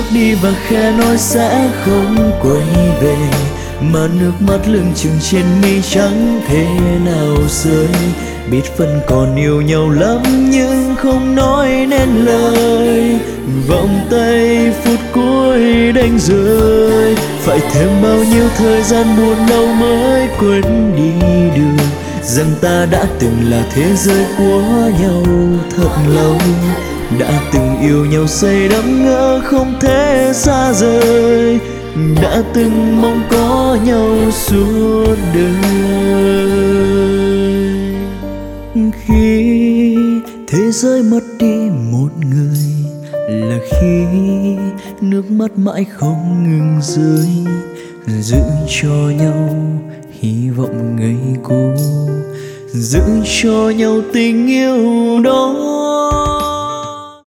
đi và khẽ nói sẽ không quay về, mà nước mắt lưng chừng trên mi chẳng thể nào rơi. Biết phần còn yêu nhau lắm nhưng không nói nên lời, vòng tay phút cuối đánh rơi. Phải thêm bao nhiêu thời gian buồn đau mới quên đi được rằng ta đã từng là thế giới của nhau thật lâu, đã từng yêu nhau say đắm ngỡ không thể xa rời, đã từng mong có nhau suốt đời. Khi thế giới mất đi một người là khi nước mắt mãi không ngừng rơi, giữ cho nhau hy vọng ngây cô, giữ cho nhau tình yêu đó.